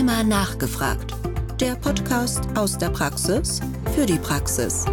Rheuma nachgefragt. Der Podcast aus der Praxis für die Praxis.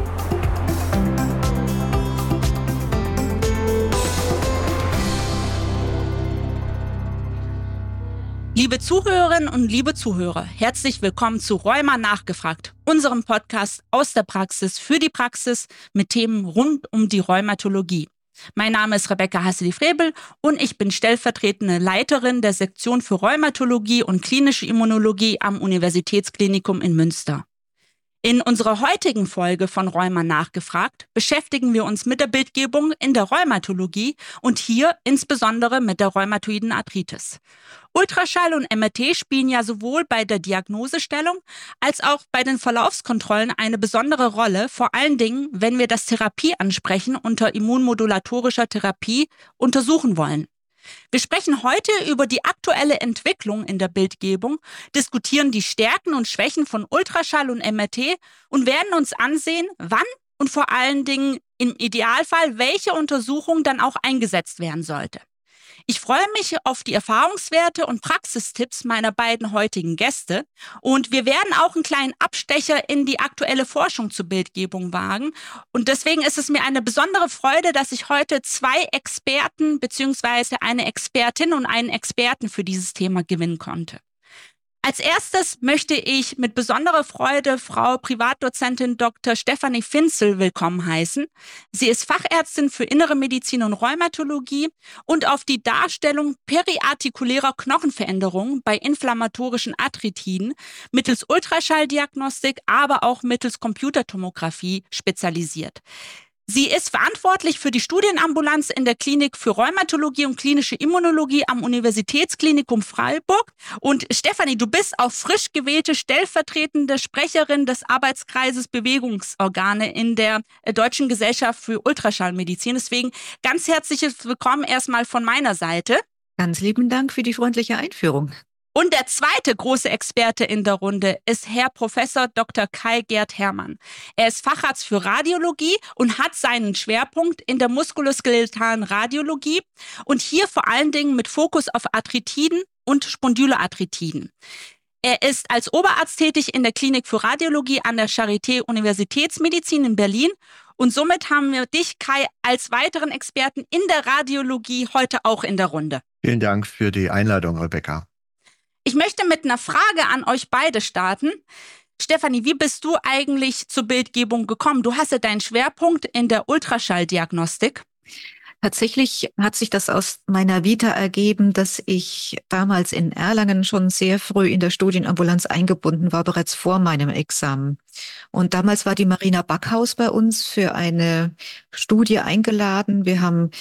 Liebe Zuhörerinnen und liebe Zuhörer, herzlich willkommen zu Rheuma nachgefragt, unserem Podcast aus der Praxis für die Praxis mit Themen rund um die Rheumatologie. Mein Name ist Rebecca Hasseli-Frebel und ich bin stellvertretende Leiterin der Sektion für Rheumatologie und klinische Immunologie am Universitätsklinikum in Münster. In unserer heutigen Folge von Rheuma nachgefragt beschäftigen wir uns mit der Bildgebung in der Rheumatologie und hier insbesondere mit der rheumatoiden Arthritis. Ultraschall und MRT spielen ja sowohl bei der Diagnosestellung als auch bei den Verlaufskontrollen eine besondere Rolle, vor allen Dingen, wenn wir das Therapieansprechen unter immunmodulatorischer Therapie untersuchen wollen. Wir sprechen heute über die aktuelle Entwicklung in der Bildgebung, diskutieren die Stärken und Schwächen von Ultraschall und MRT und werden uns ansehen, wann und vor allen Dingen im Idealfall, welche Untersuchung dann auch eingesetzt werden sollte. Ich freue mich auf die Erfahrungswerte und Praxistipps meiner beiden heutigen Gäste und wir werden auch einen kleinen Abstecher in die aktuelle Forschung zur Bildgebung wagen und deswegen ist es mir eine besondere Freude, dass ich heute zwei Experten bzw. eine Expertin und einen Experten für dieses Thema gewinnen konnte. Als erstes möchte ich mit besonderer Freude Frau Privatdozentin Dr. Stefanie Finzel willkommen heißen. Sie ist Fachärztin für Innere Medizin und Rheumatologie und auf die Darstellung periartikulärer Knochenveränderungen bei inflammatorischen Arthritiden mittels Ultraschalldiagnostik, aber auch mittels Computertomographie spezialisiert. Sie ist verantwortlich für die Studienambulanz in der Klinik für Rheumatologie und klinische Immunologie am Universitätsklinikum Freiburg. Und Stefanie, du bist auch frisch gewählte stellvertretende Sprecherin des Arbeitskreises Bewegungsorgane in der Deutschen Gesellschaft für Ultraschallmedizin. Deswegen ganz herzliches Willkommen erstmal von meiner Seite. Ganz lieben Dank für die freundliche Einführung. Und der zweite große Experte in der Runde ist Herr Professor Dr. Kai-Gerd Herrmann. Er ist Facharzt für Radiologie und hat seinen Schwerpunkt in der muskuloskeletalen Radiologie und hier vor allen Dingen mit Fokus auf Arthritiden und Spondyloarthritiden. Er ist als Oberarzt tätig in der Klinik für Radiologie an der Charité Universitätsmedizin in Berlin. Und somit haben wir dich, Kai, als weiteren Experten in der Radiologie heute auch in der Runde. Vielen Dank für die Einladung, Rebecca. Ich möchte mit einer Frage an euch beide starten. Stefanie, wie bist du eigentlich zur Bildgebung gekommen? Du hast ja deinen Schwerpunkt in der Ultraschalldiagnostik. Tatsächlich hat sich das aus meiner Vita ergeben, dass ich damals in Erlangen schon sehr früh in der Studienambulanz eingebunden war, bereits vor meinem Examen. Und damals war die Marina Backhaus bei uns für eine Studie eingeladen. Wir haben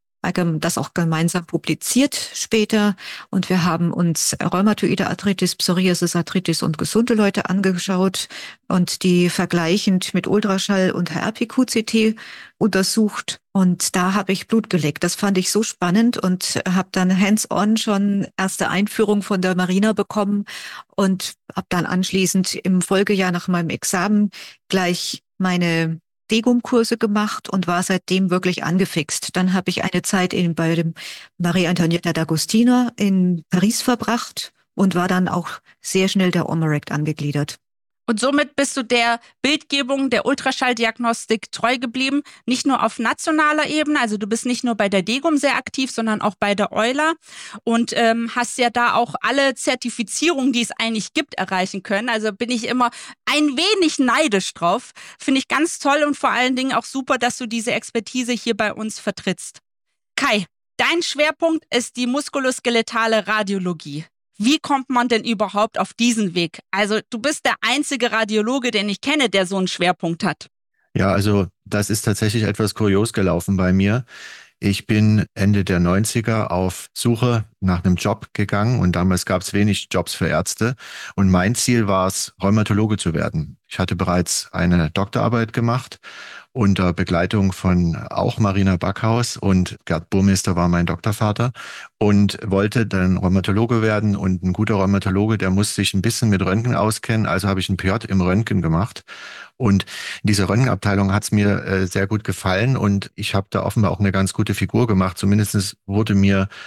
das auch gemeinsam publiziert später und wir haben uns rheumatoide Arthritis, Psoriasis Arthritis und gesunde Leute angeschaut und die vergleichend mit Ultraschall und HRPQ-CT untersucht und da habe ich Blut geleckt. Das fand ich so spannend und habe dann hands-on schon erste Einführung von der Marina bekommen und habe dann anschließend im Folgejahr nach meinem Examen gleich meine Degum-Kurse gemacht und war seitdem wirklich angefixt. Dann habe ich eine Zeit bei dem Marie Antonietta d'Agostino in Paris verbracht und war dann auch sehr schnell der OMERACT angegliedert. Und somit bist du der Bildgebung der Ultraschalldiagnostik treu geblieben, nicht nur auf nationaler Ebene, also du bist nicht nur bei der Degum sehr aktiv, sondern auch bei der Euler und hast ja da auch alle Zertifizierungen, die es eigentlich gibt, erreichen können. Also bin ich immer ein wenig neidisch drauf. Finde ich ganz toll und vor allen Dingen auch super, dass du diese Expertise hier bei uns vertrittst. Kai, dein Schwerpunkt ist die muskuloskeletale Radiologie. Wie kommt man denn überhaupt auf diesen Weg? Also du bist der einzige Radiologe, den ich kenne, der so einen Schwerpunkt hat. Ja, also das ist tatsächlich etwas kurios gelaufen bei mir. Ich bin Ende der 90er auf Suche nach einem Job gegangen und damals gab es wenig Jobs für Ärzte und mein Ziel war es, Rheumatologe zu werden. Ich hatte bereits eine Doktorarbeit gemacht unter Begleitung von auch Marina Backhaus und Gerd Burmester war mein Doktorvater und wollte dann Rheumatologe werden und ein guter Rheumatologe, der muss sich ein bisschen mit Röntgen auskennen, also habe ich ein PJ im Röntgen gemacht und in dieser Röntgenabteilung hat es mir sehr gut gefallen und ich habe da offenbar auch eine ganz gute Figur gemacht, zumindest wurde mir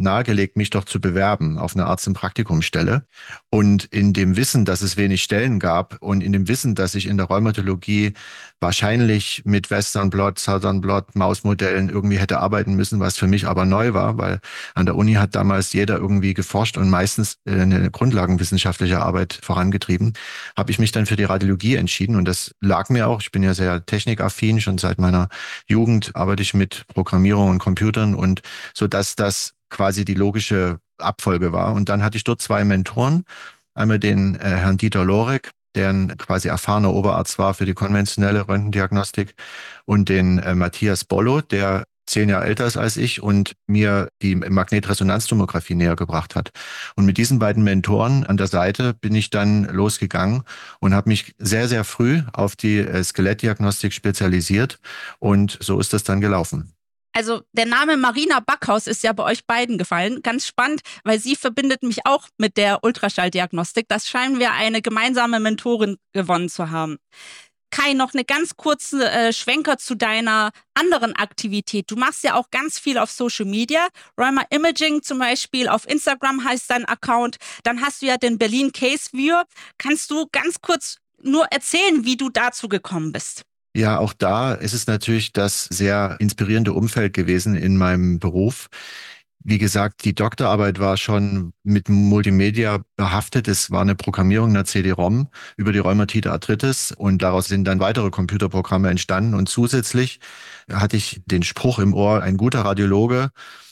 nahegelegt, mich doch zu bewerben auf eine Arzt-im-Praktikum-Stelle. Und in dem Wissen, dass es wenig Stellen gab und in dem Wissen, dass ich in der Rheumatologie wahrscheinlich mit Western Blot, Southern Blot, Mausmodellen irgendwie hätte arbeiten müssen, was für mich aber neu war, weil an der Uni hat damals jeder irgendwie geforscht und meistens eine grundlagenwissenschaftliche Arbeit vorangetrieben, habe ich mich dann für die Radiologie entschieden und das lag mir auch. Ich bin ja sehr technikaffin, schon seit meiner Jugend arbeite ich mit Programmierung und Computern und so, dass das quasi die logische Abfolge war. Und dann hatte ich dort zwei Mentoren, einmal den Herrn Dieter Lorek, der ein quasi erfahrener Oberarzt war für die konventionelle Röntgendiagnostik, und den Matthias Bollo, der 10 Jahre älter ist als ich und mir die Magnetresonanztomographie näher gebracht hat. Und mit diesen beiden Mentoren an der Seite bin ich dann losgegangen und habe mich sehr, sehr früh auf die Skelettdiagnostik spezialisiert. Und so ist das dann gelaufen. Also der Name Marina Backhaus ist ja bei euch beiden gefallen. Ganz spannend, weil sie verbindet mich auch mit der Ultraschalldiagnostik. Das scheinen wir eine gemeinsame Mentorin gewonnen zu haben. Kai, noch eine ganz kurze Schwenker zu deiner anderen Aktivität. Du machst ja auch ganz viel auf Social Media. Rheuma Imaging zum Beispiel auf Instagram heißt dein Account. Dann hast du ja den Berlin Case Viewer. Kannst du ganz kurz nur erzählen, wie du dazu gekommen bist? Ja, auch da ist es natürlich das sehr inspirierende Umfeld gewesen in meinem Beruf. Wie gesagt, die Doktorarbeit war schon mit Multimedia behaftet. Es war eine Programmierung einer CD-ROM über die Rheumatoide Arthritis und daraus sind dann weitere Computerprogramme entstanden. Und zusätzlich hatte ich den Spruch im Ohr, ein guter Radiologe,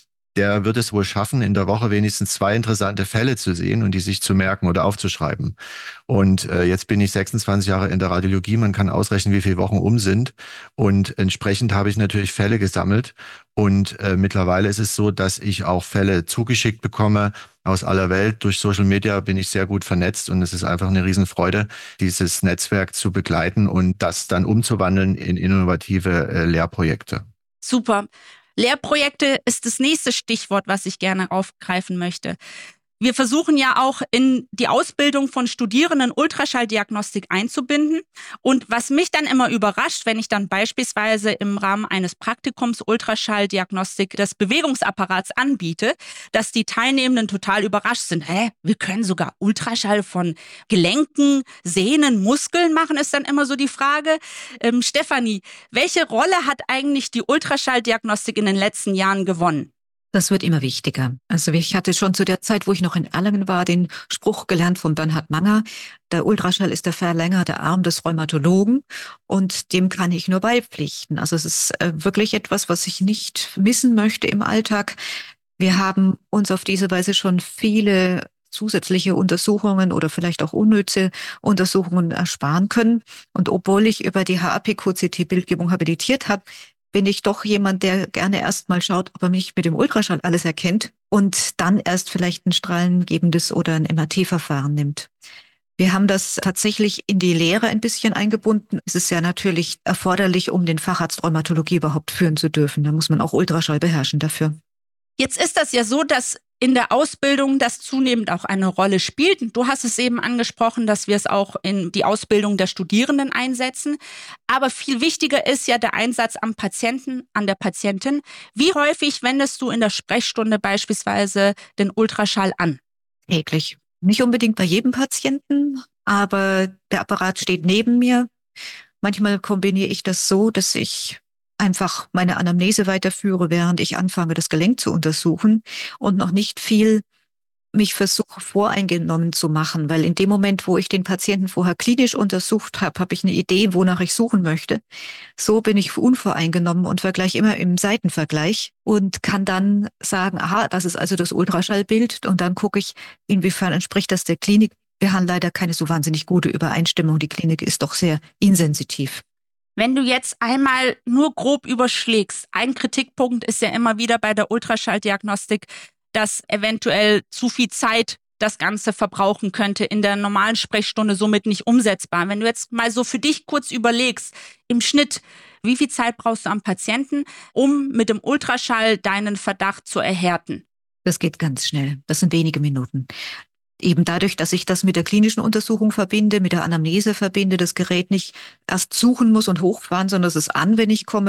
der wird es wohl schaffen, in der Woche wenigstens 2 interessante Fälle zu sehen und die sich zu merken oder aufzuschreiben. Und jetzt bin ich 26 Jahre in der Radiologie. Man kann ausrechnen, wie viele Wochen um sind. Und entsprechend habe ich natürlich Fälle gesammelt. Und mittlerweile ist es so, dass ich auch Fälle zugeschickt bekomme aus aller Welt. Durch Social Media bin ich sehr gut vernetzt und es ist einfach eine Riesenfreude, dieses Netzwerk zu begleiten und das dann umzuwandeln in innovative Lehrprojekte. Super. Lehrprojekte ist das nächste Stichwort, was ich gerne aufgreifen möchte. Wir versuchen ja auch in die Ausbildung von Studierenden Ultraschalldiagnostik einzubinden. Und was mich dann immer überrascht, wenn ich dann beispielsweise im Rahmen eines Praktikums Ultraschalldiagnostik des Bewegungsapparats anbiete, dass die Teilnehmenden total überrascht sind. Wir können sogar Ultraschall von Gelenken, Sehnen, Muskeln machen, ist dann immer so die Frage. Stefanie, welche Rolle hat eigentlich die Ultraschalldiagnostik in den letzten Jahren gewonnen? Das wird immer wichtiger. Also ich hatte schon zu der Zeit, wo ich noch in Erlangen war, den Spruch gelernt von Bernhard Manger: Der Ultraschall ist der verlängerte Arm des Rheumatologen, und dem kann ich nur beipflichten. Also es ist wirklich etwas, was ich nicht missen möchte im Alltag. Wir haben uns auf diese Weise schon viele zusätzliche Untersuchungen oder vielleicht auch unnütze Untersuchungen ersparen können. Und obwohl ich über die HAP-QCT-Bildgebung habilitiert habe, bin ich doch jemand, der gerne erst mal schaut, ob er mich mit dem Ultraschall alles erkennt und dann erst vielleicht ein strahlengebendes oder ein MRT-Verfahren nimmt. Wir haben das tatsächlich in die Lehre ein bisschen eingebunden. Es ist ja natürlich erforderlich, um den Facharzt Rheumatologie überhaupt führen zu dürfen. Da muss man auch Ultraschall beherrschen dafür. Jetzt ist das ja so, dass in der Ausbildung das zunehmend auch eine Rolle spielt. Du hast es eben angesprochen, dass wir es auch in die Ausbildung der Studierenden einsetzen. Aber viel wichtiger ist ja der Einsatz am Patienten, an der Patientin. Wie häufig wendest du in der Sprechstunde beispielsweise den Ultraschall an? Täglich. Nicht unbedingt bei jedem Patienten, aber der Apparat steht neben mir. Manchmal kombiniere ich das so, dass ich einfach meine Anamnese weiterführe, während ich anfange, das Gelenk zu untersuchen und noch nicht viel mich versuche, voreingenommen zu machen, weil in dem Moment, wo ich den Patienten vorher klinisch untersucht habe, habe ich eine Idee, wonach ich suchen möchte. So bin ich unvoreingenommen und vergleiche immer im Seitenvergleich und kann dann sagen, aha, das ist also das Ultraschallbild, und dann gucke ich, inwiefern entspricht das der Klinik. Wir haben leider keine so wahnsinnig gute Übereinstimmung. Die Klinik ist doch sehr insensitiv. Wenn du jetzt einmal nur grob überschlägst, ein Kritikpunkt ist ja immer wieder bei der Ultraschalldiagnostik, dass eventuell zu viel Zeit das Ganze verbrauchen könnte, in der normalen Sprechstunde somit nicht umsetzbar. Wenn du jetzt mal so für dich kurz überlegst, im Schnitt, wie viel Zeit brauchst du am Patienten, um mit dem Ultraschall deinen Verdacht zu erhärten? Das geht ganz schnell. Das sind wenige Minuten. Eben dadurch, dass ich das mit der klinischen Untersuchung verbinde, mit der Anamnese verbinde, das Gerät nicht erst suchen muss und hochfahren, sondern es ist an, wenn ich komme.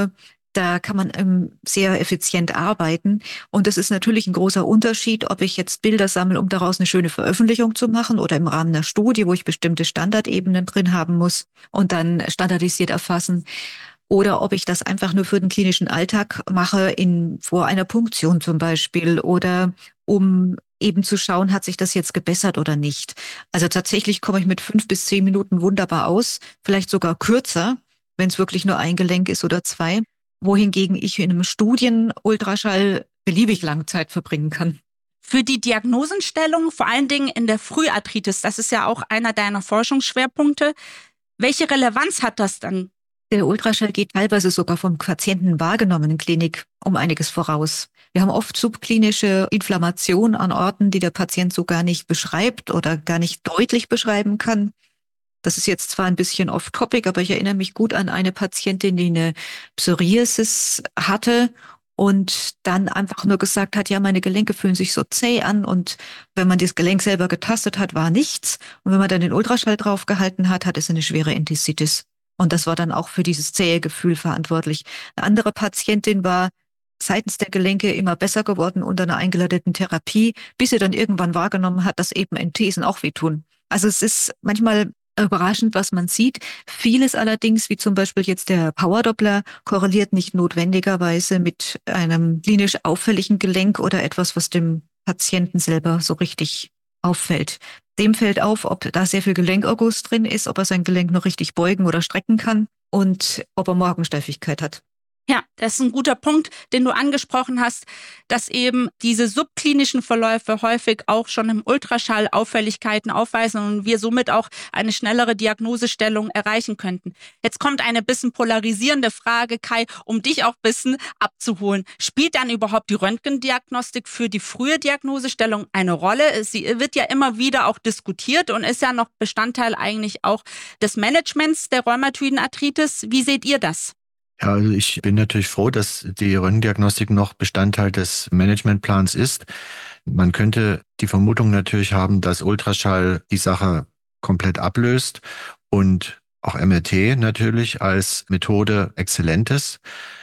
Da kann man sehr effizient arbeiten. Und es ist natürlich ein großer Unterschied, ob ich jetzt Bilder sammle, um daraus eine schöne Veröffentlichung zu machen oder im Rahmen einer Studie, wo ich bestimmte Standardebenen drin haben muss und dann standardisiert erfassen. Oder ob ich das einfach nur für den klinischen Alltag mache, vor einer Punktion zum Beispiel, oder um eben zu schauen, hat sich das jetzt gebessert oder nicht. Also tatsächlich komme ich mit 5 bis 10 Minuten wunderbar aus, vielleicht sogar kürzer, wenn es wirklich nur ein Gelenk ist oder 2. Wohingegen ich in einem Studien-Ultraschall beliebig lange Zeit verbringen kann. Für die Diagnosenstellung, vor allen Dingen in der Früharthritis, das ist ja auch einer deiner Forschungsschwerpunkte. Welche Relevanz hat das dann? Der Ultraschall geht teilweise sogar vom Patienten wahrgenommenen Klinik um einiges voraus. Wir haben oft subklinische Inflammation an Orten, die der Patient so gar nicht beschreibt oder gar nicht deutlich beschreiben kann. Das ist jetzt zwar ein bisschen off-topic, aber ich erinnere mich gut an eine Patientin, die eine Psoriasis hatte und dann einfach nur gesagt hat, ja, meine Gelenke fühlen sich so zäh an, und wenn man das Gelenk selber getastet hat, war nichts. Und wenn man dann den Ultraschall draufgehalten hat, hat es eine schwere Enthesitis. Und das war dann auch für dieses zähe Gefühl verantwortlich. Eine andere Patientin war seitens der Gelenke immer besser geworden unter einer eingeleiteten Therapie, bis sie dann irgendwann wahrgenommen hat, dass eben Enthesen auch wehtun. Also es ist manchmal überraschend, was man sieht. Vieles allerdings, wie zum Beispiel jetzt der Power-Doppler, korreliert nicht notwendigerweise mit einem klinisch auffälligen Gelenk oder etwas, was dem Patienten selber so richtig auffällt. Dem fällt auf, ob da sehr viel Gelenkerguss drin ist, ob er sein Gelenk noch richtig beugen oder strecken kann und ob er Morgensteifigkeit hat. Ja, das ist ein guter Punkt, den du angesprochen hast, dass eben diese subklinischen Verläufe häufig auch schon im Ultraschall Auffälligkeiten aufweisen und wir somit auch eine schnellere Diagnosestellung erreichen könnten. Jetzt kommt eine bisschen polarisierende Frage, Kai, um dich auch ein bisschen abzuholen. Spielt dann überhaupt die Röntgendiagnostik für die frühe Diagnosestellung eine Rolle? Sie wird ja immer wieder auch diskutiert und ist ja noch Bestandteil eigentlich auch des Managements der rheumatoiden Arthritis. Wie seht ihr das? Ja, also ich bin natürlich froh, dass die Röntgendiagnostik noch Bestandteil des Managementplans ist. Man könnte die Vermutung natürlich haben, dass Ultraschall die Sache komplett ablöst und auch MRT natürlich als Methode exzellent ist,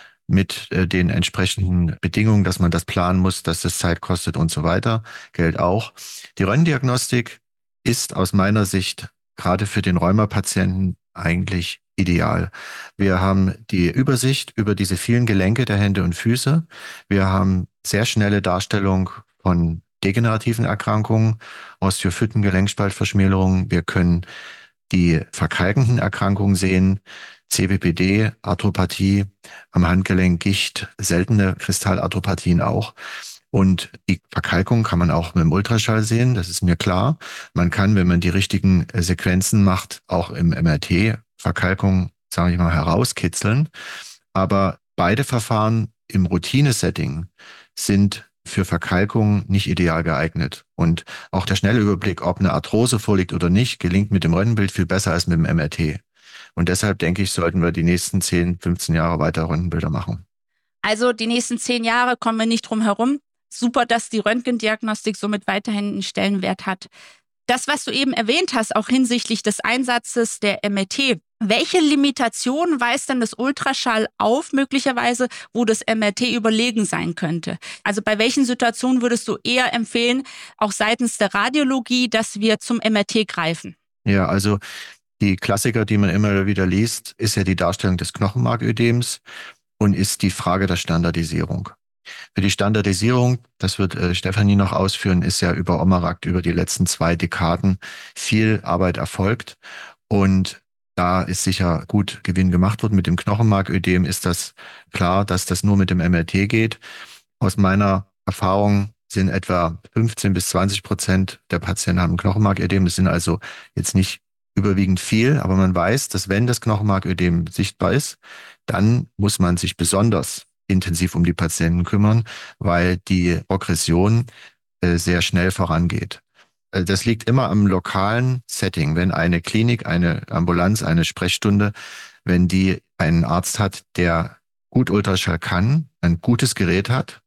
mit den entsprechenden Bedingungen, dass man das planen muss, dass das Zeit kostet und so weiter, gilt auch. Die Röntgendiagnostik ist aus meiner Sicht gerade für den Rheumapatienten eigentlich ideal. Wir haben die Übersicht über diese vielen Gelenke der Hände und Füße. Wir haben sehr schnelle Darstellung von degenerativen Erkrankungen, Osteophyten, Gelenkspaltverschmälerungen. Wir können die verkalkenden Erkrankungen sehen, CBPD, Arthropathie am Handgelenk, Gicht, seltene Kristallarthropathien auch. Und die Verkalkung kann man auch mit dem Ultraschall sehen, das ist mir klar. Man kann, wenn man die richtigen Sequenzen macht, auch im MRT Verkalkung, sage ich mal, herauskitzeln. Aber beide Verfahren im Routine-Setting sind für Verkalkung nicht ideal geeignet. Und auch der schnelle Überblick, ob eine Arthrose vorliegt oder nicht, gelingt mit dem Röntgenbild viel besser als mit dem MRT. Und deshalb denke ich, sollten wir die nächsten 10, 15 Jahre weiter Röntgenbilder machen. Also die nächsten 10 Jahre kommen wir nicht drum herum. Super, dass die Röntgendiagnostik somit weiterhin einen Stellenwert hat. Das, was du eben erwähnt hast, auch hinsichtlich des Einsatzes der MRT, welche Limitationen weist denn das Ultraschall auf, möglicherweise, wo das MRT überlegen sein könnte? Also bei welchen Situationen würdest du eher empfehlen, auch seitens der Radiologie, dass wir zum MRT greifen? Ja, also die Klassiker, die man immer wieder liest, ist ja die Darstellung des Knochenmarködems und ist die Frage der Standardisierung. Für die Standardisierung, das wird Stefanie noch ausführen, ist ja über Omerakt über die letzten 2 Dekaden viel Arbeit erfolgt. Und da ist sicher gut Gewinn gemacht worden. Mit dem Knochenmarködem ist das klar, dass das nur mit dem MRT geht. Aus meiner Erfahrung sind etwa 15 bis 20% der Patienten haben Knochenmarködem. Das sind also jetzt nicht überwiegend viel, aber man weiß, dass wenn das Knochenmarködem sichtbar ist, dann muss man sich besonders intensiv um die Patienten kümmern, weil die Progression sehr schnell vorangeht. Das liegt immer am lokalen Setting. Wenn eine Klinik, eine Ambulanz, eine Sprechstunde, wenn die einen Arzt hat, der gut Ultraschall kann, ein gutes Gerät hat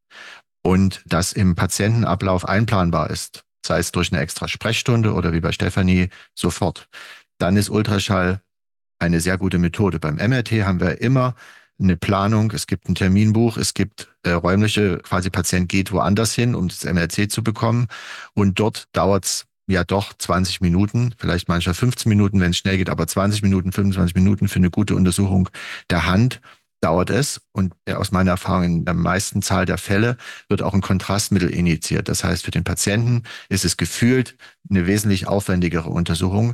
und das im Patientenablauf einplanbar ist, sei es durch eine extra Sprechstunde oder wie bei Stefanie sofort, dann ist Ultraschall eine sehr gute Methode. Beim MRT haben wir immer eine Planung, es gibt ein Terminbuch, es gibt räumliche, quasi Patient geht woanders hin, um das MRT zu bekommen. Und dort dauert es ja doch 20 Minuten, vielleicht manchmal 15 Minuten, wenn es schnell geht, aber 20 Minuten, 25 Minuten für eine gute Untersuchung der Hand dauert es. Und aus meiner Erfahrung in der meisten Zahl der Fälle wird auch ein Kontrastmittel injiziert. Das heißt, für den Patienten ist es gefühlt eine wesentlich aufwendigere Untersuchung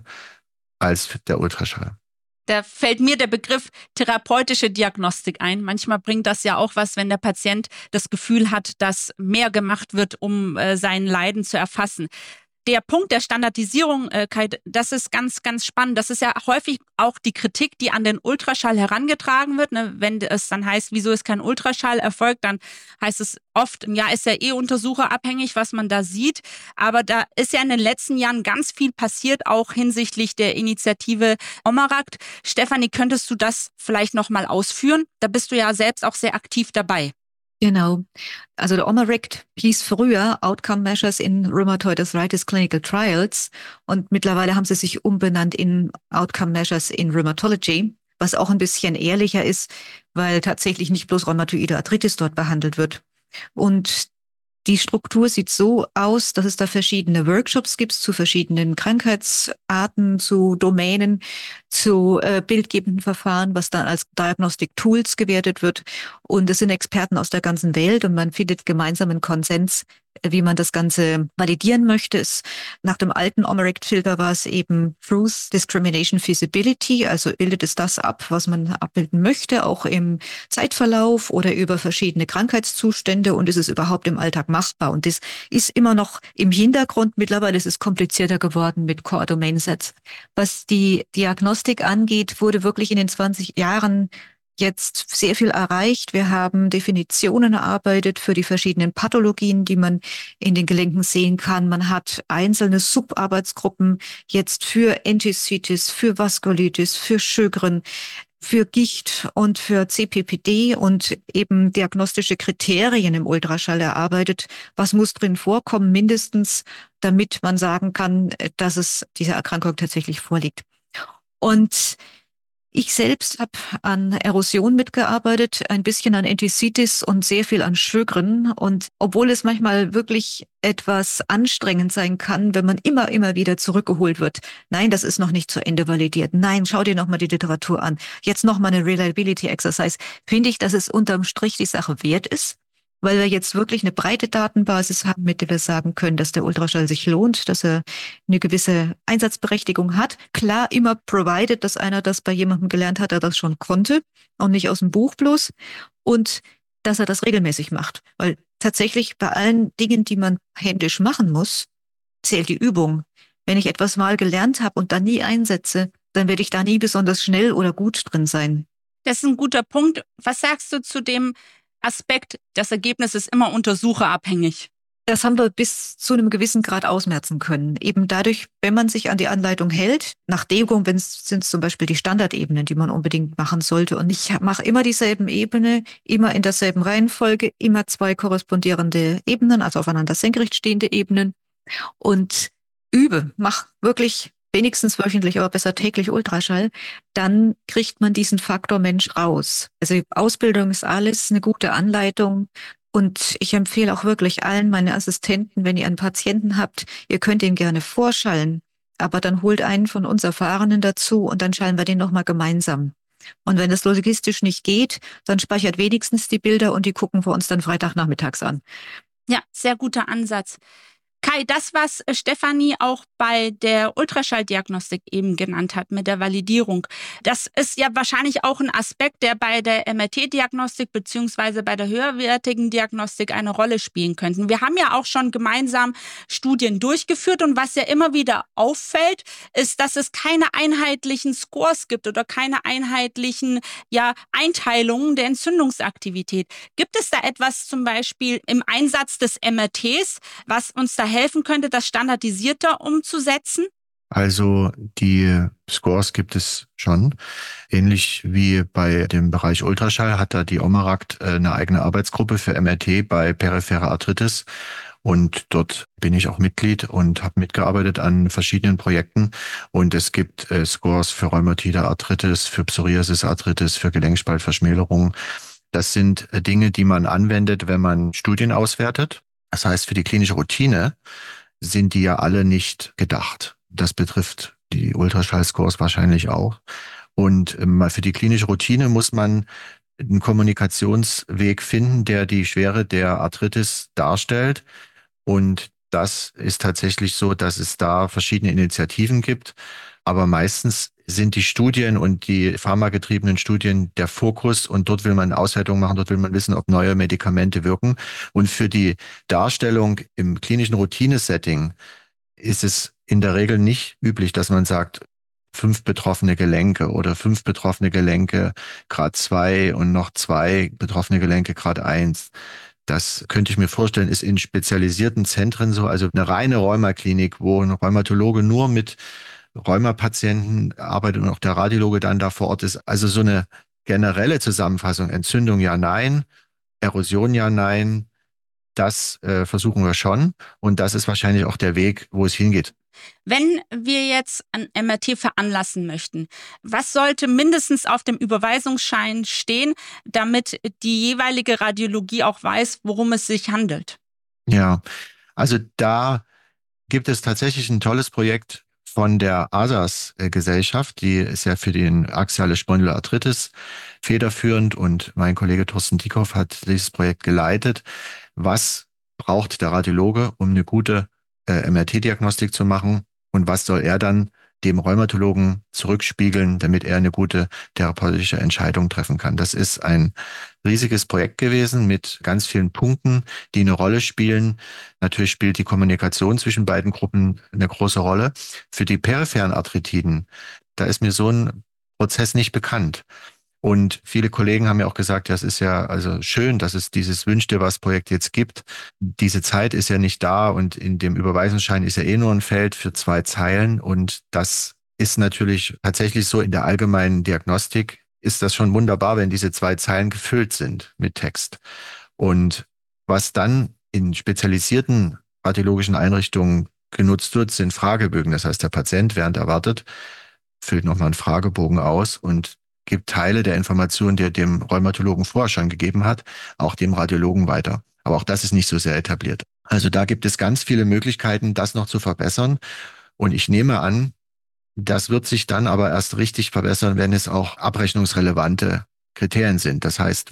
als der Ultraschall. Da fällt mir der Begriff therapeutische Diagnostik ein. Manchmal bringt das ja auch was, wenn der Patient das Gefühl hat, dass mehr gemacht wird, um sein Leiden zu erfassen. Der Punkt der Standardisierung, Kai, das ist ganz, ganz spannend. Das ist ja häufig auch die Kritik, die an den Ultraschall herangetragen wird. Ne? Wenn es dann heißt, wieso ist kein Ultraschall erfolgt, dann heißt es oft, ja, ist ja untersucherabhängig, was man da sieht. Aber da ist ja in den letzten Jahren ganz viel passiert, auch hinsichtlich der Initiative OMARACT. Stefanie, könntest du das vielleicht nochmal ausführen? Da bist du ja selbst auch sehr aktiv dabei. Genau. Also der OMARACT hieß früher Outcome Measures in Rheumatoid Arthritis Clinical Trials und mittlerweile haben sie sich umbenannt in Outcome Measures in Rheumatology, was auch ein bisschen ehrlicher ist, weil tatsächlich nicht bloß rheumatoide Arthritis dort behandelt wird. Und die Struktur sieht so aus, dass es da verschiedene Workshops gibt zu verschiedenen Krankheitsarten, zu Domänen, zu bildgebenden Verfahren, was dann als Diagnostic Tools gewertet wird. Und es sind Experten aus der ganzen Welt und man findet gemeinsamen Konsens, wie man das Ganze validieren möchte. Nach dem alten OMARACT-Filter war es eben Truth, Discrimination, Feasibility, also bildet es das ab, was man abbilden möchte, auch im Zeitverlauf oder über verschiedene Krankheitszustände und ist es überhaupt im Alltag machbar. Und das ist immer noch im Hintergrund. Mittlerweile ist es komplizierter geworden mit Core-Domain-Sets. Was die Diagnostik angeht, wurde wirklich in den 20 Jahren jetzt sehr viel erreicht. Wir haben Definitionen erarbeitet für die verschiedenen Pathologien, die man in den Gelenken sehen kann. Man hat einzelne Subarbeitsgruppen jetzt für Enthesitis, für Vaskulitis, für Sjögren, für Gicht und für CPPD und eben diagnostische Kriterien im Ultraschall erarbeitet. Was muss drin vorkommen, mindestens, damit man sagen kann, dass es diese Erkrankung tatsächlich vorliegt. Und ich selbst habe an Erosion mitgearbeitet, ein bisschen an Enthesitis und sehr viel an Sjögren. Und obwohl es manchmal wirklich etwas anstrengend sein kann, wenn man immer wieder zurückgeholt wird. Nein, das ist noch nicht zu Ende validiert. Nein, schau dir nochmal die Literatur an. Jetzt nochmal eine Reliability Exercise. Finde ich, dass es unterm Strich die Sache wert ist, weil wir jetzt wirklich eine breite Datenbasis haben, mit der wir sagen können, dass der Ultraschall sich lohnt, dass er eine gewisse Einsatzberechtigung hat. Klar, immer provided, dass einer das bei jemandem gelernt hat, der das schon konnte und nicht aus dem Buch bloß. Und dass er das regelmäßig macht. Weil tatsächlich bei allen Dingen, die man händisch machen muss, zählt die Übung. Wenn ich etwas mal gelernt habe und dann nie einsetze, dann werde ich da nie besonders schnell oder gut drin sein. Das ist ein guter Punkt. Was sagst du zu dem Aspekt, das Ergebnis ist immer untersucherabhängig? Das haben wir bis zu einem gewissen Grad ausmerzen können. Eben dadurch, wenn man sich an die Anleitung hält, nach Degung, sind es zum Beispiel die Standardebenen, die man unbedingt machen sollte. Und ich mache immer dieselben Ebene, immer in derselben Reihenfolge, immer 2 korrespondierende Ebenen, also aufeinander senkrecht stehende Ebenen. Und mach wirklich wenigstens wöchentlich, aber besser täglich Ultraschall, dann kriegt man diesen Faktor Mensch raus. Also Ausbildung ist alles, eine gute Anleitung. Und ich empfehle auch wirklich allen meine Assistenten, wenn ihr einen Patienten habt, ihr könnt ihn gerne vorschallen, aber dann holt einen von uns Erfahrenen dazu und dann schallen wir den nochmal gemeinsam. Und wenn das logistisch nicht geht, dann speichert wenigstens die Bilder und die gucken wir uns dann Freitagnachmittags an. Ja, sehr guter Ansatz. Kai, das, was Stefanie auch bei der Ultraschalldiagnostik eben genannt hat mit der Validierung, das ist ja wahrscheinlich auch ein Aspekt, der bei der MRT-Diagnostik beziehungsweise bei der höherwertigen Diagnostik eine Rolle spielen könnte. Wir haben ja auch schon gemeinsam Studien durchgeführt und was ja immer wieder auffällt, ist, dass es keine einheitlichen Scores gibt oder keine einheitlichen Einteilungen der Entzündungsaktivität. Gibt es da etwas zum Beispiel im Einsatz des MRTs, was uns da helfen könnte, das standardisierter umzusetzen? Also die Scores gibt es schon. Ähnlich wie bei dem Bereich Ultraschall hat da die OMARACT eine eigene Arbeitsgruppe für MRT bei peripherer Arthritis. Und dort bin ich auch Mitglied und habe mitgearbeitet an verschiedenen Projekten. Und es gibt Scores für Rheumatoide Arthritis, für Psoriasis Arthritis, für Gelenkspaltverschmälerung. Das sind Dinge, die man anwendet, wenn man Studien auswertet. Das heißt, für die klinische Routine sind die ja alle nicht gedacht. Das betrifft die Ultraschallscores wahrscheinlich auch. Und für die klinische Routine muss man einen Kommunikationsweg finden, der die Schwere der Arthritis darstellt. Und das ist tatsächlich so, dass es da verschiedene Initiativen gibt. Aber meistens sind die Studien und die pharmagetriebenen Studien der Fokus, und dort will man Auswertungen machen, dort will man wissen, ob neue Medikamente wirken. Und für die Darstellung im klinischen Routine-Setting ist es in der Regel nicht üblich, dass man sagt, 5 betroffene Gelenke oder 5 betroffene Gelenke Grad 2 und noch 2 betroffene Gelenke Grad 1. Das könnte ich mir vorstellen, ist in spezialisierten Zentren so, also eine reine Rheumaklinik, wo ein Rheumatologe nur mit Rheumapatienten arbeitet und auch der Radiologe dann da vor Ort ist. Also so eine generelle Zusammenfassung, Entzündung ja, nein, Erosion ja, nein, das versuchen wir schon. Und das ist wahrscheinlich auch der Weg, wo es hingeht. Wenn wir jetzt ein MRT veranlassen möchten, was sollte mindestens auf dem Überweisungsschein stehen, damit die jeweilige Radiologie auch weiß, worum es sich handelt? Ja, also da gibt es tatsächlich ein tolles Projekt von der ASAS-Gesellschaft, die ist ja für den axiale Spondyloarthritis federführend, und mein Kollege Thorsten Dieckhoff hat dieses Projekt geleitet. Was braucht der Radiologe, um eine gute MRT-Diagnostik zu machen, und was soll er dann dem Rheumatologen zurückspiegeln, damit er eine gute therapeutische Entscheidung treffen kann? Das ist ein riesiges Projekt gewesen mit ganz vielen Punkten, die eine Rolle spielen. Natürlich spielt die Kommunikation zwischen beiden Gruppen eine große Rolle. Für die peripheren Arthritiden, da ist mir so ein Prozess nicht bekannt. Und viele Kollegen haben ja auch gesagt, ja, es ist ja also schön, dass es dieses Wünsch dir was Projekt jetzt gibt. Diese Zeit ist ja nicht da, und in dem Überweisungsschein ist ja eh nur ein Feld für 2 Zeilen. Und das ist natürlich tatsächlich so, in der allgemeinen Diagnostik ist das schon wunderbar, wenn diese 2 Zeilen gefüllt sind mit Text. Und was dann in spezialisierten radiologischen Einrichtungen genutzt wird, sind Fragebögen. Das heißt, der Patient, während er wartet, füllt nochmal einen Fragebogen aus und gibt Teile der Informationen, die er dem Rheumatologen vorher schon gegeben hat, auch dem Radiologen weiter. Aber auch das ist nicht so sehr etabliert. Also da gibt es ganz viele Möglichkeiten, das noch zu verbessern. Und ich nehme an, das wird sich dann aber erst richtig verbessern, wenn es auch abrechnungsrelevante Kriterien sind. Das heißt,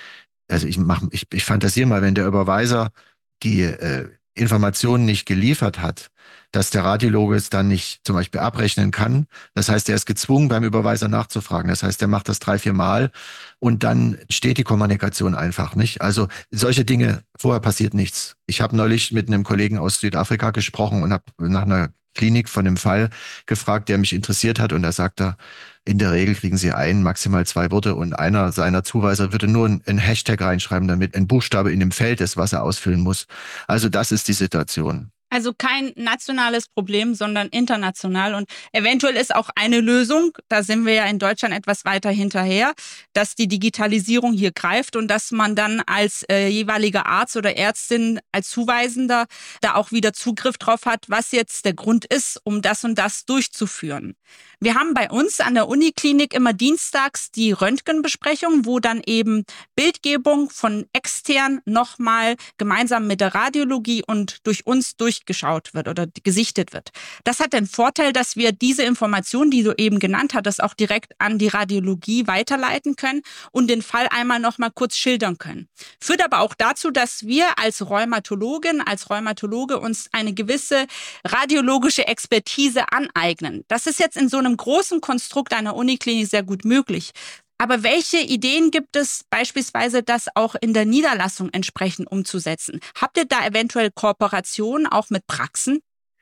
ich fantasiere mal, wenn der Überweiser die Informationen nicht geliefert hat, dass der Radiologe es dann nicht zum Beispiel abrechnen kann. Das heißt, er ist gezwungen, beim Überweiser nachzufragen. Das heißt, er macht das 3, 4 Mal und dann steht die Kommunikation einfach nicht. Also solche Dinge, vorher passiert nichts. Ich habe neulich mit einem Kollegen aus Südafrika gesprochen und habe nach einer Klinik von dem Fall gefragt, der mich interessiert hat, und da sagt er, in der Regel kriegen sie maximal 2 Worte, und einer seiner Zuweiser würde nur einen Hashtag reinschreiben, damit ein Buchstabe in dem Feld ist, was er ausfüllen muss. Also das ist die Situation. Also kein nationales Problem, sondern international. Und eventuell ist auch eine Lösung, da sind wir ja in Deutschland etwas weiter hinterher, dass die Digitalisierung hier greift und dass man dann als jeweiliger Arzt oder Ärztin, als Zuweisender da auch wieder Zugriff drauf hat, was jetzt der Grund ist, um das und das durchzuführen. Wir haben bei uns an der Uniklinik immer dienstags die Röntgenbesprechung, wo dann eben Bildgebung von extern nochmal gemeinsam mit der Radiologie und durch uns durchgeschaut wird oder gesichtet wird. Das hat den Vorteil, dass wir diese Informationen, die du eben genannt hattest, auch direkt an die Radiologie weiterleiten können und den Fall einmal nochmal kurz schildern können. Führt aber auch dazu, dass wir als Rheumatologin, als Rheumatologe uns eine gewisse radiologische Expertise aneignen. Das ist jetzt in so einem großen Konstrukt einer Uniklinik sehr gut möglich. Aber welche Ideen gibt es beispielsweise, das auch in der Niederlassung entsprechend umzusetzen? Habt ihr da eventuell Kooperationen auch mit Praxen?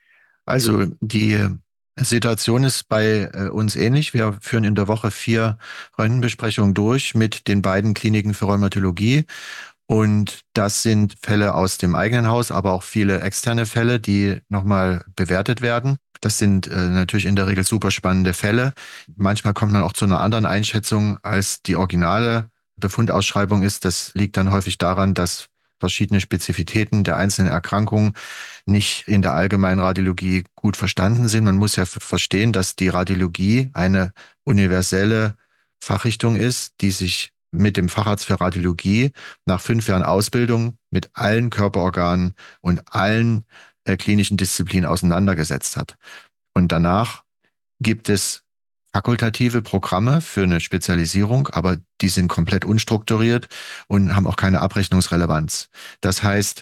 Also die Situation ist bei uns ähnlich. Wir führen in der Woche 4 Röntgenbesprechungen durch mit den beiden Kliniken für Rheumatologie. Und das sind Fälle aus dem eigenen Haus, aber auch viele externe Fälle, die nochmal bewertet werden. Das sind natürlich in der Regel super spannende Fälle. Manchmal kommt man auch zu einer anderen Einschätzung, als die originale Befundausschreibung ist. Das liegt dann häufig daran, dass verschiedene Spezifitäten der einzelnen Erkrankungen nicht in der allgemeinen Radiologie gut verstanden sind. Man muss ja verstehen, dass die Radiologie eine universelle Fachrichtung ist, die sich mit dem Facharzt für Radiologie nach 5 Jahren Ausbildung mit allen Körperorganen und allen klinischen Disziplinen auseinandergesetzt hat. Und danach gibt es fakultative Programme für eine Spezialisierung, aber die sind komplett unstrukturiert und haben auch keine Abrechnungsrelevanz. Das heißt,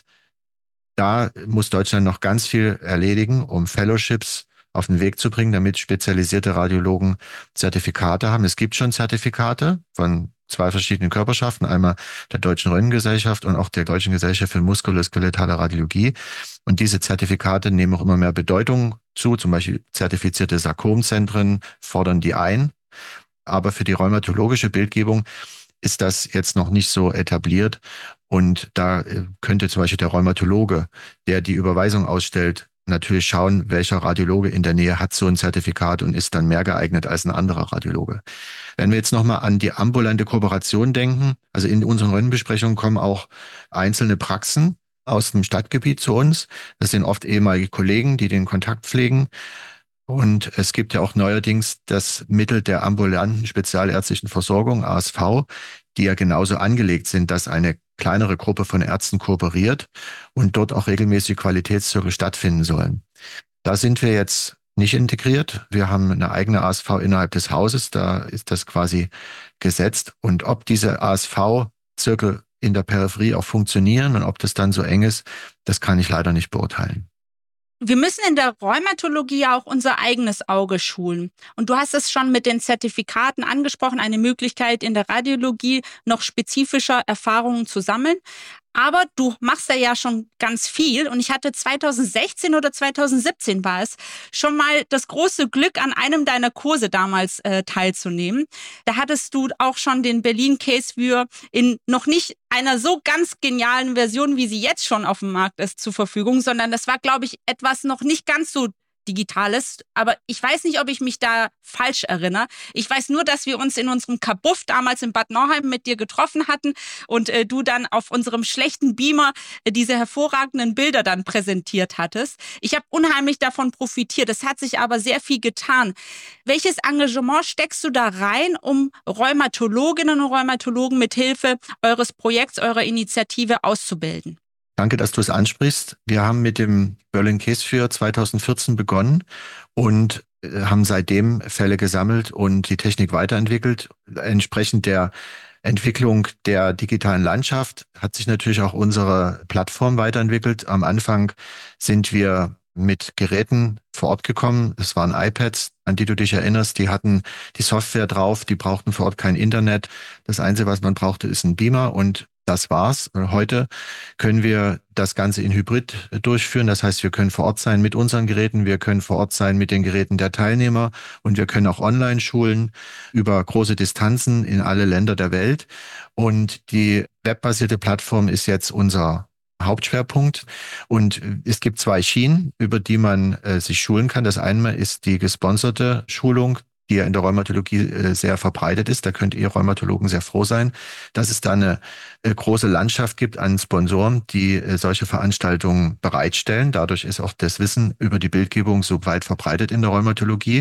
da muss Deutschland noch ganz viel erledigen, um Fellowships auf den Weg zu bringen, damit spezialisierte Radiologen Zertifikate haben. Es gibt schon Zertifikate von 2 verschiedenen Körperschaften, einmal der Deutschen Röntgengesellschaft und auch der Deutschen Gesellschaft für muskuloskeletale Radiologie. Und diese Zertifikate nehmen auch immer mehr Bedeutung zu. Zum Beispiel zertifizierte Sarkomzentren fordern die ein. Aber für die rheumatologische Bildgebung ist das jetzt noch nicht so etabliert. Und da könnte zum Beispiel der Rheumatologe, der die Überweisung ausstellt, natürlich schauen, welcher Radiologe in der Nähe hat so ein Zertifikat und ist dann mehr geeignet als ein anderer Radiologe. Wenn wir jetzt nochmal an die ambulante Kooperation denken, also in unseren Röntgenbesprechungen kommen auch einzelne Praxen aus dem Stadtgebiet zu uns. Das sind oft ehemalige Kollegen, die den Kontakt pflegen. Und es gibt ja auch neuerdings das Mittel der ambulanten spezialärztlichen Versorgung, ASV, die ja genauso angelegt sind, dass eine kleinere Gruppe von Ärzten kooperiert und dort auch regelmäßig Qualitätszirkel stattfinden sollen. Da sind wir jetzt nicht integriert. Wir haben eine eigene ASV innerhalb des Hauses, da ist das quasi gesetzt. Und ob diese ASV-Zirkel in der Peripherie auch funktionieren und ob das dann so eng ist, das kann ich leider nicht beurteilen. Wir müssen in der Rheumatologie ja auch unser eigenes Auge schulen. Und du hast es schon mit den Zertifikaten angesprochen, eine Möglichkeit in der Radiologie noch spezifischer Erfahrungen zu sammeln. Aber du machst ja schon ganz viel und ich hatte 2016 oder 2017 war es, schon mal das große Glück, an einem deiner Kurse damals teilzunehmen. Da hattest du auch schon den Berlin Case Viewer in noch nicht einer so ganz genialen Version, wie sie jetzt schon auf dem Markt ist, zur Verfügung, sondern das war, glaube ich, etwas noch nicht ganz so Digitales, aber ich weiß nicht, ob ich mich da falsch erinnere. Ich weiß nur, dass wir uns in unserem Kabuff damals in Bad Nauheim mit dir getroffen hatten und du dann auf unserem schlechten Beamer diese hervorragenden Bilder dann präsentiert hattest. Ich habe unheimlich davon profitiert. Es hat sich aber sehr viel getan. Welches Engagement steckst du da rein, um Rheumatologinnen und Rheumatologen mit Hilfe eures Projekts, eurer Initiative auszubilden? Danke, dass du es ansprichst. Wir haben mit dem Berlin Case Viewer 2014 begonnen und haben seitdem Fälle gesammelt und die Technik weiterentwickelt. Entsprechend der Entwicklung der digitalen Landschaft hat sich natürlich auch unsere Plattform weiterentwickelt. Am Anfang sind wir mit Geräten vor Ort gekommen. Es waren iPads, an die du dich erinnerst. Die hatten die Software drauf, die brauchten vor Ort kein Internet. Das Einzige, was man brauchte, ist ein Beamer und das war's. Heute können wir das Ganze in Hybrid durchführen. Das heißt, wir können vor Ort sein mit unseren Geräten, wir können vor Ort sein mit den Geräten der Teilnehmer und wir können auch online schulen über große Distanzen in alle Länder der Welt. Und die webbasierte Plattform ist jetzt unser Hauptschwerpunkt. Und es gibt 2 Schienen, über die man sich schulen kann. Das eine ist die gesponserte Schulung, die ja in der Rheumatologie sehr verbreitet ist. Da könnt ihr Rheumatologen sehr froh sein, dass es da eine große Landschaft gibt an Sponsoren, die solche Veranstaltungen bereitstellen. Dadurch ist auch das Wissen über die Bildgebung so weit verbreitet in der Rheumatologie.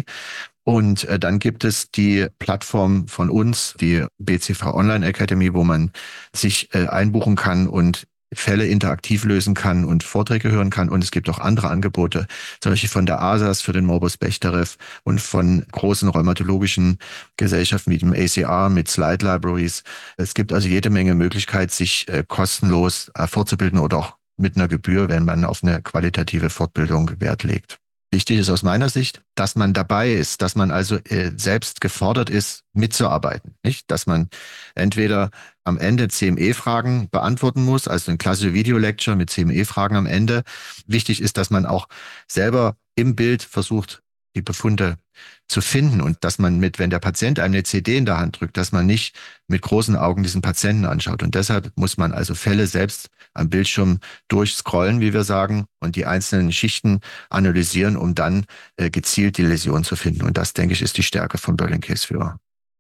Und dann gibt es die Plattform von uns, die BCV Online Academy, wo man sich einbuchen kann und Fälle interaktiv lösen kann und Vorträge hören kann. Und es gibt auch andere Angebote, solche von der ASAS für den Morbus Bechterew und von großen rheumatologischen Gesellschaften wie dem ACR mit Slide Libraries. Es gibt also jede Menge Möglichkeit, sich kostenlos fortzubilden oder auch mit einer Gebühr, wenn man auf eine qualitative Fortbildung Wert legt. Wichtig ist aus meiner Sicht, dass man dabei ist, dass man also selbst gefordert ist, mitzuarbeiten. Nicht, dass man entweder am Ende CME-Fragen beantworten muss, also ein klassische Video-Lecture mit CME-Fragen am Ende. Wichtig ist, dass man auch selber im Bild versucht, die Befunde zu finden und dass man wenn der Patient einem eine CD in der Hand drückt, dass man nicht mit großen Augen diesen Patienten anschaut. Und deshalb muss man also Fälle selbst am Bildschirm durchscrollen, wie wir sagen, und die einzelnen Schichten analysieren, um dann gezielt die Läsion zu finden. Und das, denke ich, ist die Stärke von Berlin Case Viewer.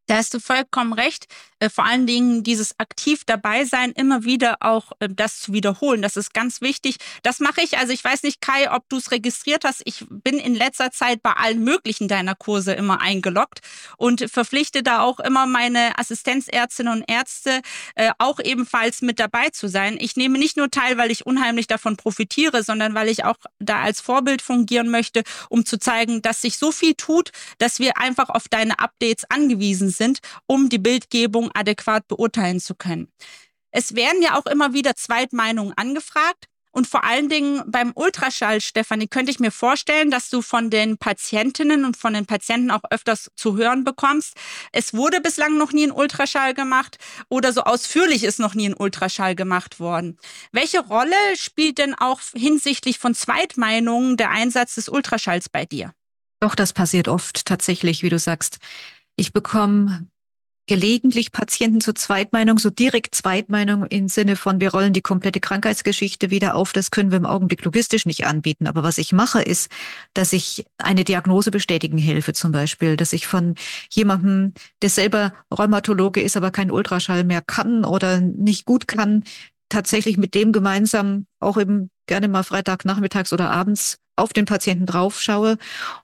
Da hast du vollkommen recht. Vor allen Dingen dieses aktiv dabei sein, immer wieder auch das zu wiederholen. Das ist ganz wichtig. Das mache ich. Also ich weiß nicht, Kai, ob du es registriert hast. Ich bin in letzter Zeit bei allen möglichen deiner Kurse immer eingeloggt und verpflichte da auch immer meine Assistenzärztinnen und Ärzte auch ebenfalls mit dabei zu sein. Ich nehme nicht nur teil, weil ich unheimlich davon profitiere, sondern weil ich auch da als Vorbild fungieren möchte, um zu zeigen, dass sich so viel tut, dass wir einfach auf deine Updates angewiesen sind, um die Bildgebung adäquat beurteilen zu können. Es werden ja auch immer wieder Zweitmeinungen angefragt. Und vor allen Dingen beim Ultraschall, Stefanie, könnte ich mir vorstellen, dass du von den Patientinnen und von den Patienten auch öfters zu hören bekommst. Es wurde bislang noch nie ein Ultraschall gemacht oder so ausführlich ist noch nie ein Ultraschall gemacht worden. Welche Rolle spielt denn auch hinsichtlich von Zweitmeinungen der Einsatz des Ultraschalls bei dir? Doch, das passiert oft tatsächlich, wie du sagst. Ich bekomme gelegentlich Patienten zur Zweitmeinung, so direkt Zweitmeinung im Sinne von, wir rollen die komplette Krankheitsgeschichte wieder auf. Das können wir im Augenblick logistisch nicht anbieten. Aber was ich mache, ist, dass ich eine Diagnose bestätigen helfe zum Beispiel, dass ich von jemandem, der selber Rheumatologe ist, aber keinen Ultraschall mehr kann oder nicht gut kann, tatsächlich mit dem gemeinsam auch eben gerne mal Freitagnachmittags oder abends auf den Patienten draufschaue.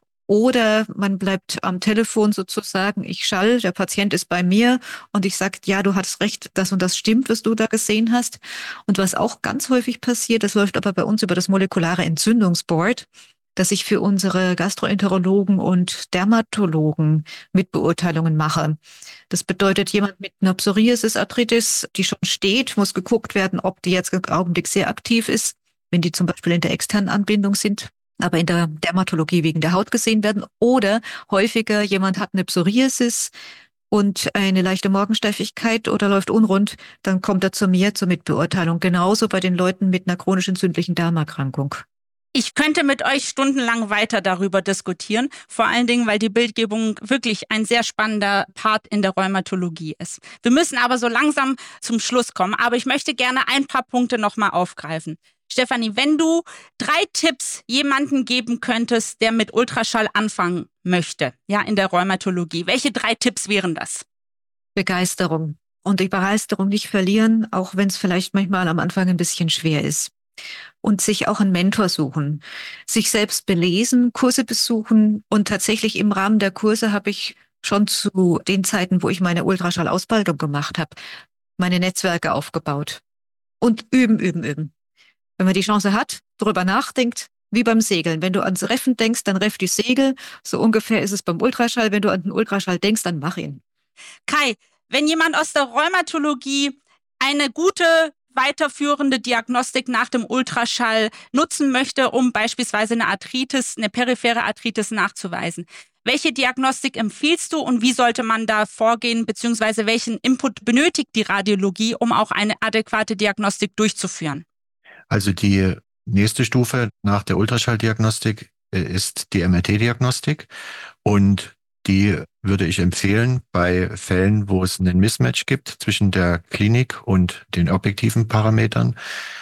Oder man bleibt am Telefon sozusagen, ich schall, der Patient ist bei mir und ich sage, ja, du hattest recht, das und das stimmt, was du da gesehen hast. Und was auch ganz häufig passiert, das läuft aber bei uns über das molekulare Entzündungsboard, dass ich für unsere Gastroenterologen und Dermatologen Mitbeurteilungen mache. Das bedeutet, jemand mit einer Psoriasis-Arthritis, die schon steht, muss geguckt werden, ob die jetzt im Augenblick sehr aktiv ist, wenn die zum Beispiel in der externen Anbindung sind, aber in der Dermatologie wegen der Haut gesehen werden. Oder häufiger, jemand hat eine Psoriasis und eine leichte Morgensteifigkeit oder läuft unrund, dann kommt er zu mir zur Mitbeurteilung. Genauso bei den Leuten mit einer chronisch entzündlichen Darmerkrankung. Ich könnte mit euch stundenlang weiter darüber diskutieren, vor allen Dingen, weil die Bildgebung wirklich ein sehr spannender Part in der Rheumatologie ist. Wir müssen aber so langsam zum Schluss kommen, aber ich möchte gerne ein paar Punkte nochmal aufgreifen. Stefanie, wenn du 3 Tipps jemandem geben könntest, der mit Ultraschall anfangen möchte, ja, in der Rheumatologie, welche 3 Tipps wären das? Begeisterung. Und die Begeisterung nicht verlieren, auch wenn es vielleicht manchmal am Anfang ein bisschen schwer ist. Und sich auch einen Mentor suchen, sich selbst belesen, Kurse besuchen und tatsächlich im Rahmen der Kurse habe ich schon zu den Zeiten, wo ich meine Ultraschall-Ausbildung gemacht habe, meine Netzwerke aufgebaut. Und üben, üben, üben. Wenn man die Chance hat, darüber nachdenkt, wie beim Segeln. Wenn du ans Reffen denkst, dann reff die Segel. So ungefähr ist es beim Ultraschall. Wenn du an den Ultraschall denkst, dann mach ihn. Kai, wenn jemand aus der Rheumatologie eine gute weiterführende Diagnostik nach dem Ultraschall nutzen möchte, um beispielsweise eine Arthritis, eine periphere Arthritis nachzuweisen, welche Diagnostik empfiehlst du und wie sollte man da vorgehen, beziehungsweise welchen Input benötigt die Radiologie, um auch eine adäquate Diagnostik durchzuführen? Also die nächste Stufe nach der Ultraschalldiagnostik ist die MRT-Diagnostik und die würde ich empfehlen bei Fällen, wo es einen Mismatch gibt zwischen der Klinik und den objektiven Parametern.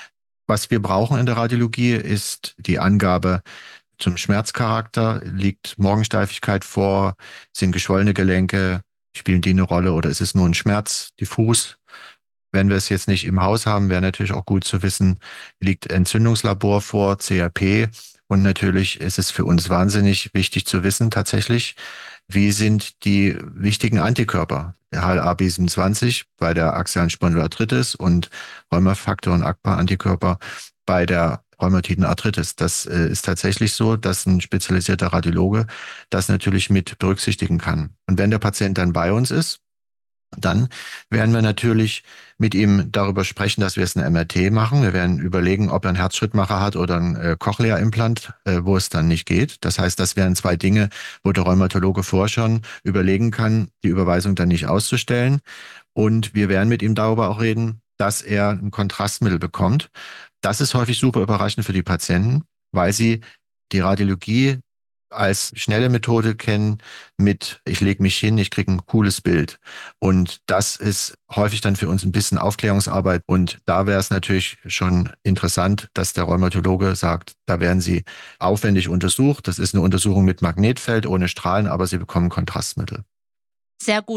Was wir brauchen in der Radiologie ist die Angabe zum Schmerzcharakter. Liegt Morgensteifigkeit vor? Sind geschwollene Gelenke? Spielen die eine Rolle oder ist es nur ein Schmerz, diffus? Wenn wir es jetzt nicht im Haus haben, wäre natürlich auch gut zu wissen, liegt Entzündungslabor vor, CRP. Und natürlich ist es für uns wahnsinnig wichtig zu wissen tatsächlich, wie sind die wichtigen Antikörper, der HLA-B27 bei der axialen Spondyloarthritis und Rheumafaktor und ACPA-Antikörper bei der rheumatoiden Arthritis. Das ist tatsächlich so, dass ein spezialisierter Radiologe das natürlich mit berücksichtigen kann. Und wenn der Patient dann bei uns ist, dann werden wir natürlich mit ihm darüber sprechen, dass wir es ein MRT machen. Wir werden überlegen, ob er einen Herzschrittmacher hat oder ein Cochlea-Implant, wo es dann nicht geht. Das heißt, das wären 2 Dinge, wo der Rheumatologe vorher schon überlegen kann, die Überweisung dann nicht auszustellen. Und wir werden mit ihm darüber auch reden, dass er ein Kontrastmittel bekommt. Das ist häufig super überraschend für die Patienten, weil sie die Radiologie als schnelle Methode kennen mit, ich lege mich hin, ich kriege ein cooles Bild. Und das ist häufig dann für uns ein bisschen Aufklärungsarbeit. Und da wäre es natürlich schon interessant, dass der Rheumatologe sagt, da werden Sie aufwendig untersucht. Das ist eine Untersuchung mit Magnetfeld, ohne Strahlen, aber Sie bekommen Kontrastmittel. Sehr gut.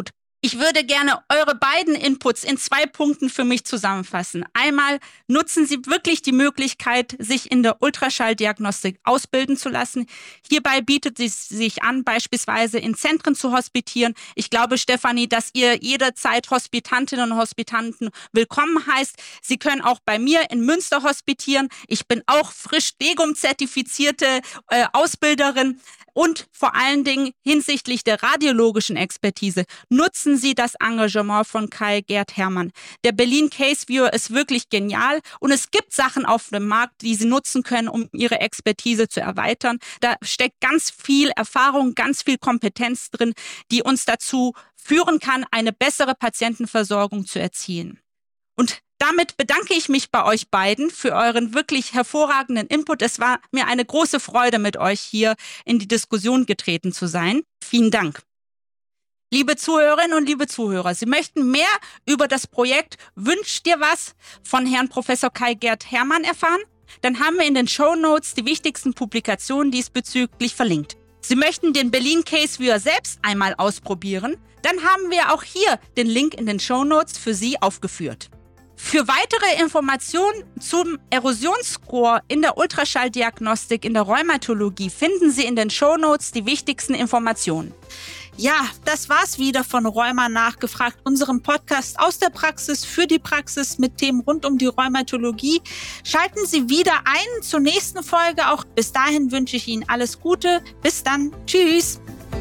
Ich würde gerne eure beiden Inputs in 2 Punkten für mich zusammenfassen. Einmal nutzen Sie wirklich die Möglichkeit, sich in der Ultraschalldiagnostik ausbilden zu lassen. Hierbei bietet es sich an, beispielsweise in Zentren zu hospitieren. Ich glaube, Stefanie, dass ihr jederzeit Hospitantinnen und Hospitanten willkommen heißt. Sie können auch bei mir in Münster hospitieren. Ich bin auch frisch DEGUM-zertifizierte Ausbilderin. Und vor allen Dingen hinsichtlich der radiologischen Expertise nutzen Sie das Engagement von Kai-Gerd Hermann. Der Berlin Case Viewer ist wirklich genial und es gibt Sachen auf dem Markt, die Sie nutzen können, um Ihre Expertise zu erweitern. Da steckt ganz viel Erfahrung, ganz viel Kompetenz drin, die uns dazu führen kann, eine bessere Patientenversorgung zu erzielen. Und damit bedanke ich mich bei euch beiden für euren wirklich hervorragenden Input. Es war mir eine große Freude, mit euch hier in die Diskussion getreten zu sein. Vielen Dank. Liebe Zuhörerinnen und liebe Zuhörer, Sie möchten mehr über das Projekt Wünsch dir was von Herrn Professor Kai-Gerd Hermann erfahren? Dann haben wir in den Shownotes die wichtigsten Publikationen diesbezüglich verlinkt. Sie möchten den Berlin Case Viewer selbst einmal ausprobieren? Dann haben wir auch hier den Link in den Shownotes für Sie aufgeführt. Für weitere Informationen zum Erosionsscore in der Ultraschalldiagnostik in der Rheumatologie finden Sie in den Shownotes die wichtigsten Informationen. Ja, das war's wieder von Rheuma nachgefragt, unserem Podcast aus der Praxis für die Praxis mit Themen rund um die Rheumatologie. Schalten Sie wieder ein zur nächsten Folge. Auch bis dahin wünsche ich Ihnen alles Gute. Bis dann. Tschüss.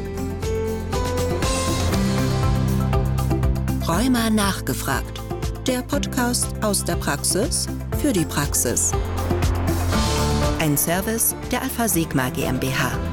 Rheuma nachgefragt. Der Podcast aus der Praxis für die Praxis. Ein Service der Alpha Sigma GmbH.